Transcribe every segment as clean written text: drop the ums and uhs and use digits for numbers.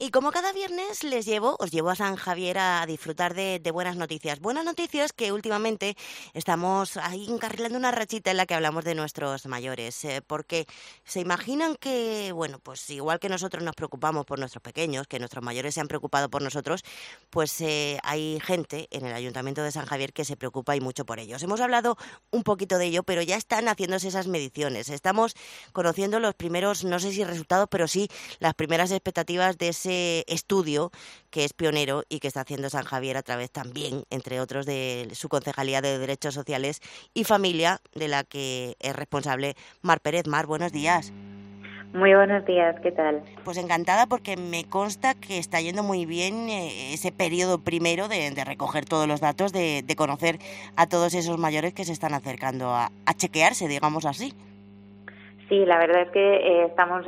Y como cada viernes os llevo a San Javier a disfrutar de buenas noticias. Buenas noticias que últimamente estamos ahí encarrilando una rachita en la que hablamos de nuestros mayores. Porque se imaginan que, bueno, pues igual que nosotros nos preocupamos por nuestros pequeños, que nuestros mayores se han preocupado por nosotros, pues hay gente en el Ayuntamiento de San Javier que se preocupa y mucho por ellos. Hemos hablado un poquito de ello, pero ya están haciéndose esas mediciones. Estamos conociendo los primeros, no sé si resultados, pero sí las primeras expectativas de ese estudio que es pionero y que está haciendo San Javier a través también, entre otros, de su Concejalía de Derechos Sociales y Familia, de la que es responsable Mar Pérez. Mar, buenos días. Muy buenos días, ¿qué tal? Pues encantada porque me consta que está yendo muy bien ese periodo primero de recoger todos los datos, de conocer a todos esos mayores que se están acercando a chequearse, digamos así. Sí, la verdad es que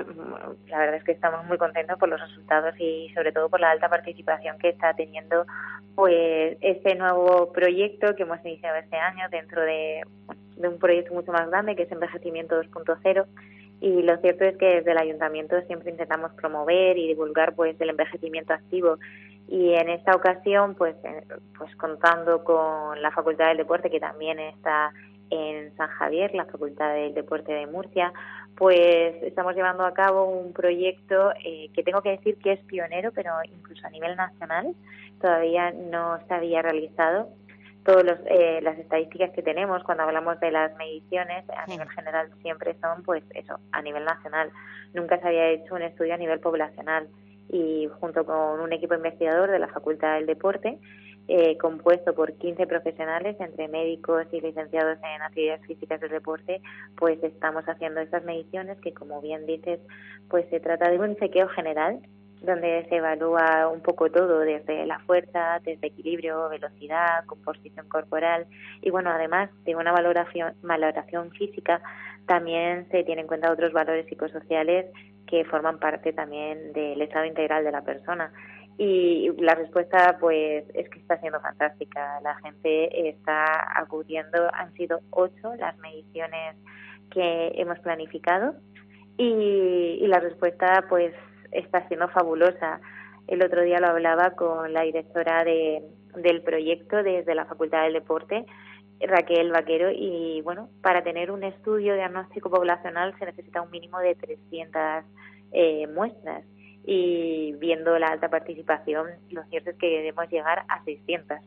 estamos muy contentos por los resultados y sobre todo por la alta participación que está teniendo pues este nuevo proyecto que hemos iniciado este año dentro de un proyecto mucho más grande que es Envejecimiento 2.0. Y lo cierto es que desde el Ayuntamiento siempre intentamos promover y divulgar pues el envejecimiento activo. Y en esta ocasión, pues contando con la Facultad del Deporte, que también está en San Javier, la Facultad del Deporte de Murcia, pues estamos llevando a cabo un proyecto que tengo que decir que es pionero, pero incluso a nivel nacional todavía no se había realizado. Todas las estadísticas que tenemos cuando hablamos de las mediciones a nivel general siempre son pues eso, a nivel nacional. Nunca se había hecho un estudio a nivel poblacional y junto con un equipo investigador de la Facultad del Deporte compuesto por 15 profesionales entre médicos y licenciados en actividades físicas del deporte, pues estamos haciendo estas mediciones que, como bien dices, pues se trata de un chequeo general donde se evalúa un poco todo, desde la fuerza, desde equilibrio, velocidad, composición corporal y bueno, además de una valoración física, también se tienen en cuenta otros valores psicosociales que forman parte también del estado integral de la persona. Y la respuesta pues es que está siendo fantástica. La gente está acudiendo, han sido 8 las mediciones que hemos planificado y la respuesta pues está siendo fabulosa. El otro día lo hablaba con la directora del proyecto desde la Facultad del Deporte, Raquel Vaquero, y bueno, para tener un estudio diagnóstico poblacional se necesita un mínimo de 300 muestras y viendo la alta participación, lo cierto es que debemos llegar a 600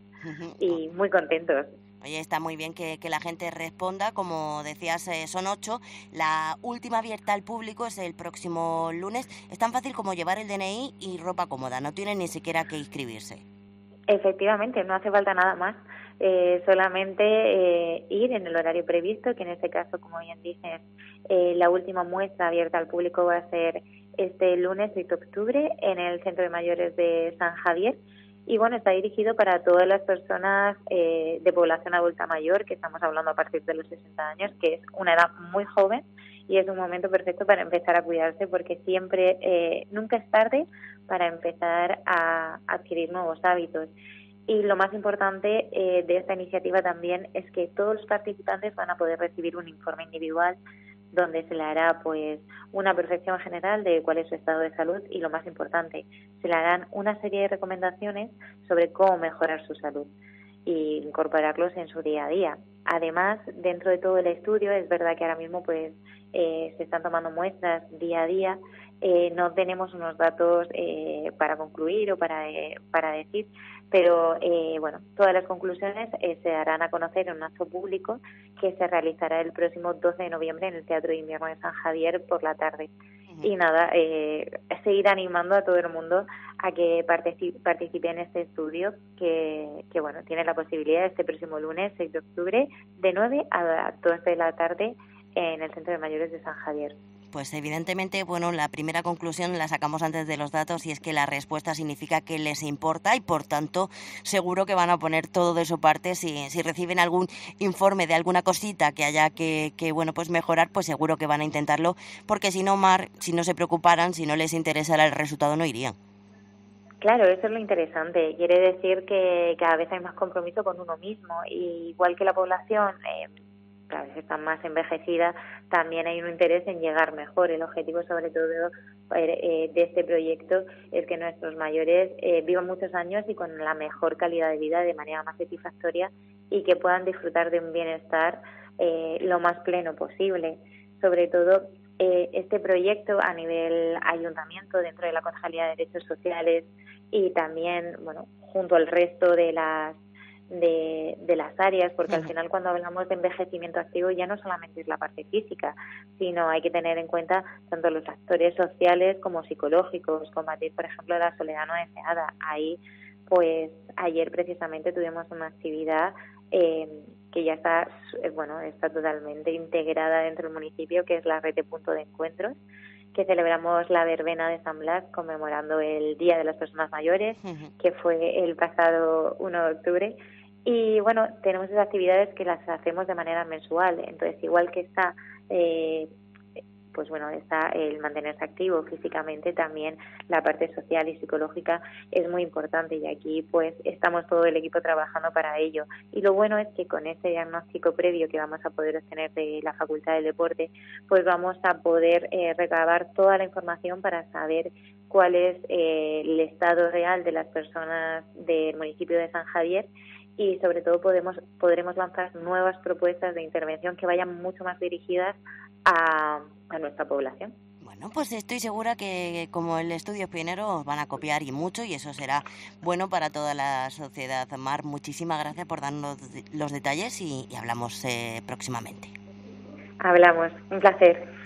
y muy contentos. Oye, está muy bien que la gente responda, como decías, son 8. La última abierta al público es el próximo lunes. Es tan fácil como llevar el DNI y ropa cómoda, no tienen ni siquiera que inscribirse. Efectivamente, no hace falta nada más, solamente ir en el horario previsto, que en este caso, como bien dices, la última muestra abierta al público va a ser este lunes 8 de octubre en el Centro de Mayores de San Javier. Y bueno, está dirigido para todas las personas de población adulta mayor, que estamos hablando a partir de los 60 años, que es una edad muy joven y es un momento perfecto para empezar a cuidarse porque siempre, nunca es tarde para empezar a adquirir nuevos hábitos. Y lo más importante de esta iniciativa también es que todos los participantes van a poder recibir un informe individual donde se le hará pues una percepción general de cuál es su estado de salud y lo más importante, se le harán una serie de recomendaciones sobre cómo mejorar su salud e incorporarlos en su día a día. Además, dentro de todo el estudio, es verdad que ahora mismo pues se están tomando muestras día a día, no tenemos unos datos para concluir o para decir, pero bueno, todas las conclusiones se darán a conocer en un acto público que se realizará el próximo 12 de noviembre en el Teatro de Invierno de San Javier por la tarde. Y nada, seguir animando a todo el mundo a que participe en este estudio que bueno, tiene la posibilidad este próximo lunes 6 de octubre de 9 a 2 de la tarde en el Centro de Mayores de San Javier. Pues evidentemente, bueno, la primera conclusión la sacamos antes de los datos y es que la respuesta significa que les importa y por tanto seguro que van a poner todo de su parte. Si reciben algún informe de alguna cosita que haya que bueno, pues mejorar, pues seguro que van a intentarlo, porque si no, Mar, si no se preocuparan, si no les interesara el resultado, no irían. Claro, eso es lo interesante. Quiere decir que cada vez hay más compromiso con uno mismo. Y igual que la población cada vez están más envejecidas, también hay un interés en llegar mejor. El objetivo, sobre todo, de este proyecto es que nuestros mayores vivan muchos años y con la mejor calidad de vida, de manera más satisfactoria, y que puedan disfrutar de un bienestar lo más pleno posible. Sobre todo, este proyecto a nivel ayuntamiento, dentro de la Concejalía de Derechos Sociales, y también, bueno, junto al resto de las áreas, porque al final, cuando hablamos de envejecimiento activo, ya no solamente es la parte física, sino hay que tener en cuenta tanto los factores sociales como psicológicos, combatir, por ejemplo, la soledad no deseada. Ahí, pues, ayer precisamente tuvimos una actividad que ya está totalmente integrada dentro del municipio, que es la red de punto de encuentros, que celebramos la verbena de San Blas conmemorando el Día de las Personas Mayores, que fue el pasado 1 de octubre. Y bueno, tenemos esas actividades que las hacemos de manera mensual. Entonces, igual que está está el mantenerse activo físicamente, también la parte social y psicológica es muy importante, y aquí pues estamos todo el equipo trabajando para ello. Y lo bueno es que con este diagnóstico previo que vamos a poder obtener de la Facultad del Deporte, pues vamos a poder recabar toda la información para saber cuál es el estado real de las personas del municipio de San Javier, y sobre todo podremos lanzar nuevas propuestas de intervención que vayan mucho más dirigidas a nuestra población. Bueno, pues estoy segura que, como el estudio es pionero, os van a copiar y mucho, y eso será bueno para toda la sociedad. Mar, muchísimas gracias por darnos los detalles y hablamos próximamente. Hablamos, un placer.